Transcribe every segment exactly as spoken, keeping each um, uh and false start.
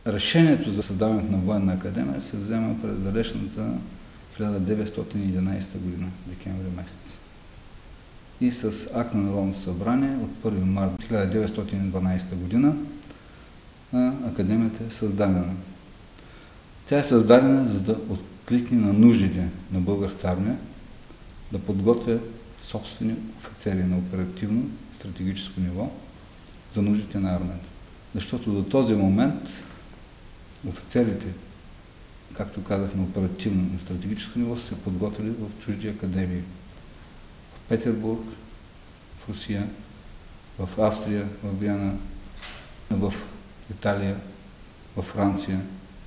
Решението за създаването на военна академия се взема през далечната хиляда деветстотин и единадесета година, декември месец. И с акт на Народното събрание от първи март хиляда деветстотин и дванадесета година академията е създадена. Тя е създадена, за да откликне на нуждите на българската армия, да подготвя собствени офицери на оперативно стратегическо ниво за нуждите на армията. Защото до този момент офицерите, както казах, на оперативно, на стратегическо ниво, са се подготвили в чужди академии. В Петербург, в Русия, в Австрия, в Виена, в Италия, в Франция.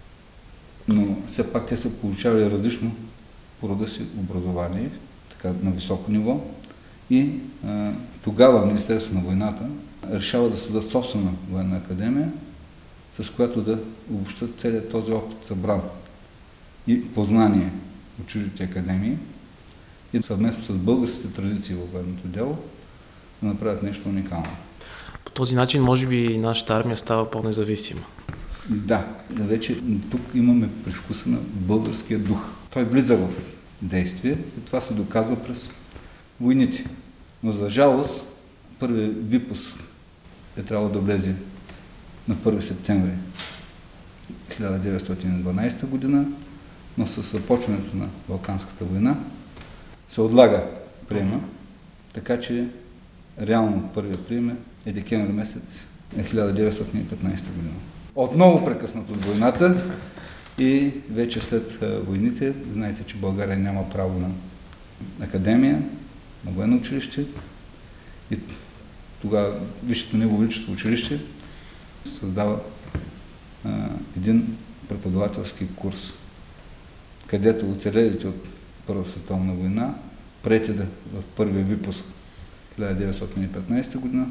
Но все пак те са получавали различно по рода си образование, така на високо ниво. И а, тогава Министерството на войната решава да създадат собствена военна академия, с която да обобщат целият този опит събран и познание от чуждите академии и съвместно с българските традиции във военното дело да направят нещо уникално. По този начин, може би, нашата армия става по-независима. Да, вече тук имаме привкуса на българския дух. Той влиза в действие и това се доказва през войните. Но за жалост, първият випуск е трябвало да влезе на първи септември хиляда деветстотин и дванадесета година, но с започването на Балканската война се отлага приема, така че реално първият прием е декември месец хиляда деветстотин и петнадесета година. Отново прекъснат от войната и вече след войните, знаете, че България няма право на академия, на военно училище и тогава Висшето негово величество училище създава а, един преподавателски курс, където оцелелите от Първа световна война, приети да в първия випуск хиляда деветстотин и петнадесета година,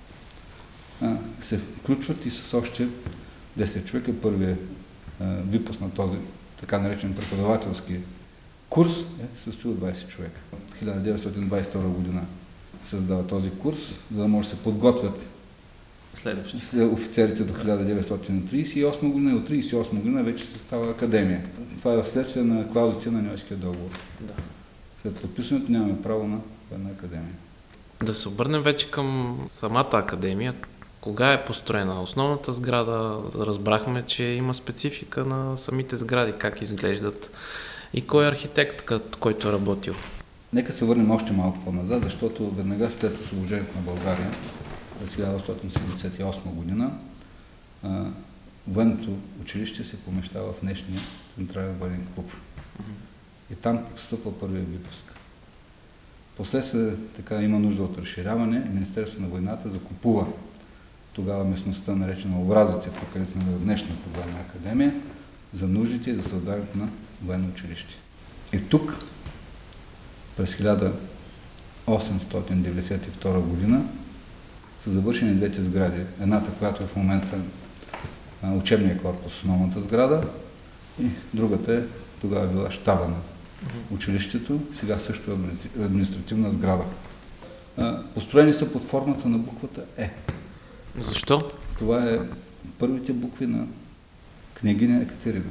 а, се включват и с още десет човека. Първият випуск на този така наречен преподавателски курс е състои от двадесет човека. хиляда деветстотин двадесет и втора година създава този курс, за да може да се подготвят следващите офицерите до хиляда деветстотин тридесет и осма година и от тридесет и осма година вече се става академия. Това е вследствие на клаузите на Ньойския договор. Да. След подписването нямаме право на военна академия. Да се обърнем вече към самата академия. Кога е построена основната сграда? Разбрахме, че има специфика на самите сгради, как изглеждат и кой е архитект, който е работил. Нека се върнем още малко по-назад, защото веднага след освобождението на България през хиляда деветстотин седемдесет и осма година а, военното училище се помещава в днешния Централен военен клуб. Mm-hmm. И там постъпва първият випуск. Последствие така има нужда от разширяване и Министерството на войната закупува тогава местността, наречена Образите, където на днешната военна академия, за нуждите и за създаването на военно училище. И тук през хиляда осемстотин деветдесет и втора година са завършени двете сгради. Едната, която е в момента учебния корпус, основната сграда, и другата е тогава била щаба на училището, сега също е административна сграда. Построени са под формата на буквата Е. Защо? Това е първите букви на княгиня Екатерина.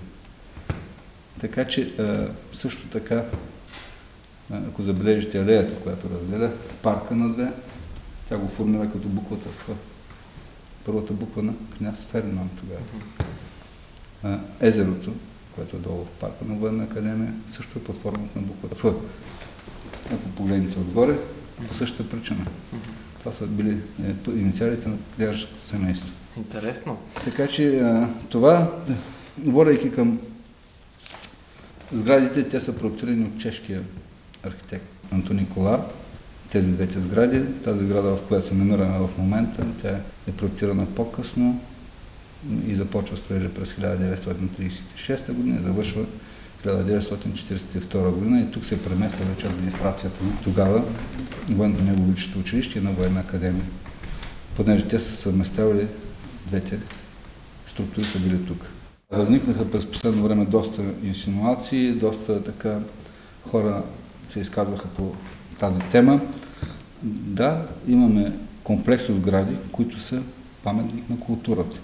Така че също така, ако забележите алеята, която разделя парка на две, тя го формира като буквата Ф. Първата буква на княз Фердинанд тогава. Езерото, което е долу в парка на военна академия, също е под формата на буквата Ф. Ако погледнете отгоре, по същата причина. Това са били е, инициалите на княжеското семейство. Интересно. Така че а, това, водейки към сградите, те са проектирани от чешкия архитект Антони Колар. Тези двете сгради, тази сграда, в която се намираме в момента, тя е проектирана по-късно и започва строежа през хиляда деветстотин тридесет и шеста година и завършва хиляда деветстотин четиридесет и втора година и тук се премества вече администрацията на тогава военното негово висше училище и на военна академия. Понеже те са съвместявали двете структури, са били тук. Възникнаха през последно време доста инсинуации, доста така хора се изказваха по тази тема. Да, имаме комплекс от сгради, които са паметник на културата.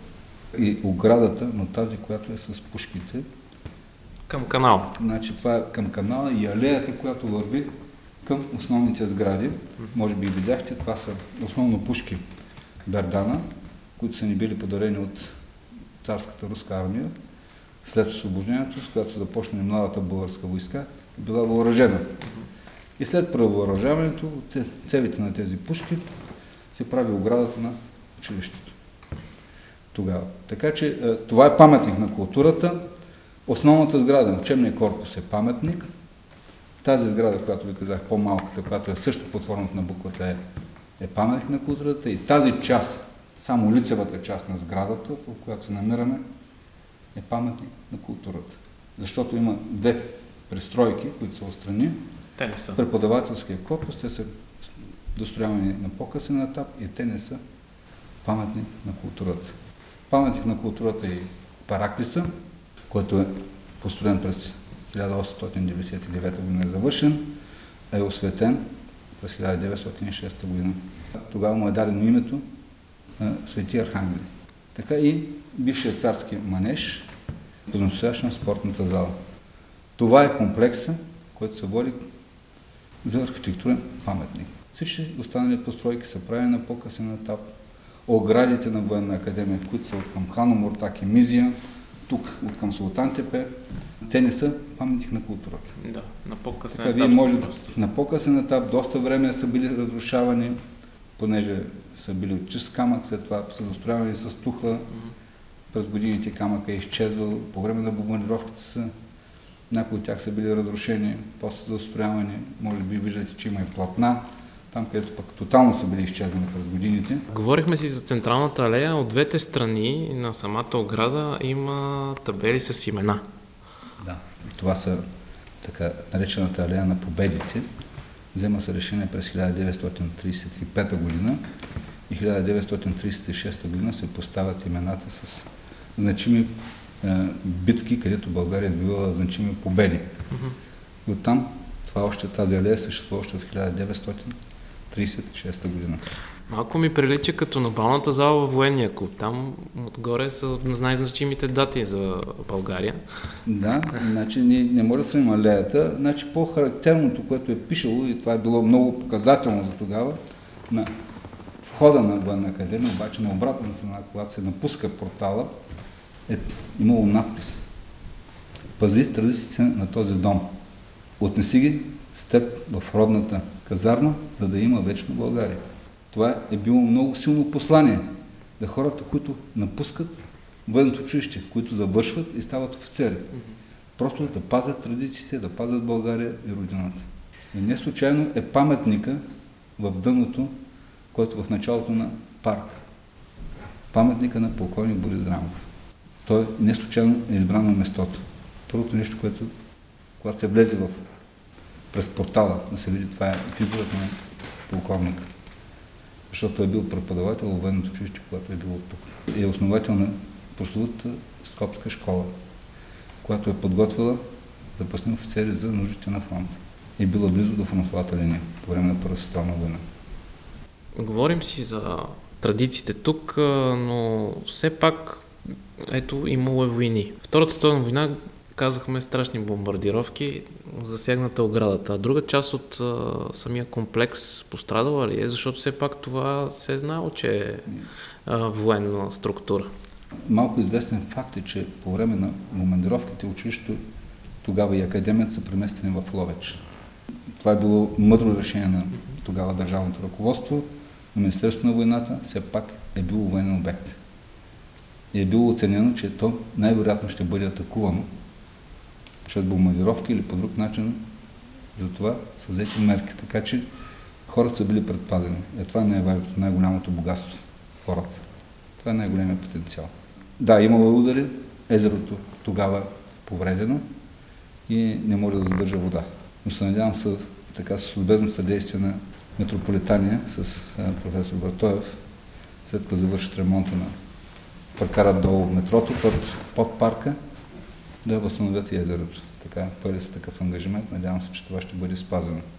И оградата, но тази, която е с пушките. Към канала. Значи това е към канала и алеята, която върви към основните сгради. Може би и видяхте, това са основно пушки Бердана, които са ни били подарени от царската руска армия след освобождението, с която са започнали младата българска войска, била въоръжена. И след превъоръжаването, цевите на тези пушки се прави оградата на училището. Тогава. Така че това е паметник на културата. Основната сграда, учебния корпус е паметник. Тази сграда, която ви казах, по-малката, която е също под формата на буквата Е, е паметник на културата. И тази част, само лицевата част на сградата, в която се намираме, е паметник на културата. Защото има две пристройки, които са отстрани. Те не са. Преподавателския корпус, те са достроявани на по-късен етап и те не са паметник на културата. Паметник на културата е Параклиса, който е построен през хиляда осемстотин деветдесет и девета година, е завършен, е осветен през хиляда деветстотин и шеста година. Тогава му е дадено името Свети Архангели. Така и бившия царски манеж, по-настоящем спортната зала. Това е комплекса, който се води за архитектурен паметник. Всички останали постройки са правени на по-късен етап. Оградите на Военна академия, които са от към Хан Омуртаг и Мизия, тук от към Султан Тепе, те не са паметник на културата. Да, на по-късен така, етап. Може, на по-късен етап доста време са били разрушавани, понеже са били от чист камък, след това са застроявани с тухла. Mm-hmm. През годините камъка е изчезвал. По време на бомбардировките са, някои от тях са били разрушени, после са застроявани. Може би виждате, че има и платна. Там, където пък тотално са били изчезвани през годините. Говорихме си за централната алея. От двете страни на самата ограда има табели с имена. Да, това са така наречената алея на победите. Взема се решение през хиляда деветстотин тридесет и пета година и хиляда деветстотин тридесет и шеста година се поставят имената с значими е, битки, където България е добивала значими победи. Mm-hmm. И оттам това още, тази алея съществува още от хиляда деветстотин тридесет и шеста година. Малко ми прилича като на балната зала във военния клуб. Там отгоре са най-значимите дати за България. Да, значи ние не може да сравним алеята. Значи по-характерното, което е пишало, и това е било много показателно за тогава, на входа на Военна академия, обаче на обратната страна, когато се напуска портала, е имало надпис: "Пази традициите на този дом. Отнеси ги с теб в родната казарма, за да има вечно България." Това е било много силно послание за хората, които напускат военното училище, които завършват и стават офицери. Mm-hmm. Просто да пазят традициите, да пазят България и родината. И не случайно е паметника в дъното, който в началото на парка. Паметника на полковник Борис Драгомов. Той не случайно е избран на местото. Първото нещо, което, когато се влезе в, през портала, да се види, това е фигурата на полковника. Защото е бил преподавател в военното училище, когато е бил тук. И е основател на прословутата Скопска школа, която е подготвила запасни офицери за нуждите на фронта. И е била близо до фронтовата линия по време на Първата световна война. Говорим си за традициите тук, но все пак ето имало е войни. Втората световна война, казахме, страшни бомбардировки, засегната оградата. А друга част от а, самия комплекс пострадала ли е? Защото все пак това се е знало, че е а, военна структура. Малко известен факт е, че по време на бомбардировките училището тогава и академията са преместени в Ловеч. Това е било мъдро решение на тогава държавното ръководство, но Министерството на войната все пак е било военен обект. И е било оценено, че то най-вероятно ще бъде атакувано чрез бомбардировки или по друг начин. Затова са взети мерки. Така че хората са били предпазени. Е, това не е важното, най-голямото богатство. Хората. Това е най-големият потенциал. Да, имало удари. Езерото тогава е повредено и не може да задържа вода. Но се надявам с, така, с любезно съдействие на Метрополитания, с а, професор Бартоев, след като завършат ремонта на прекарат долу метрото под, под парка, да възстановят и езерото. Така, поели са такъв ангажимент. Надявам се, че това ще бъде спазено.